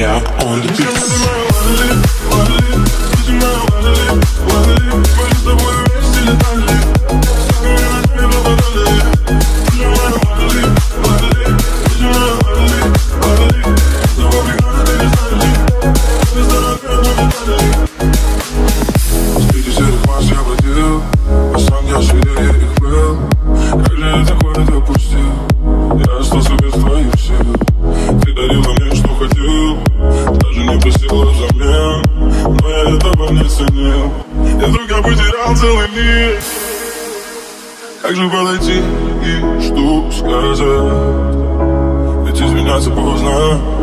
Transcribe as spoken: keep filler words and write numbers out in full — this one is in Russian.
я on the beat. Среди серых масс я бродил, по сон я шире их был. Как же я такое допустил? Я остался без твоих сил. Ты дарила мне, что хотел, даже не просила взамен, но я этого не ценил. И вдруг я потерял целый мир. Как же подойти и что сказать? Ведь извиняться поздно.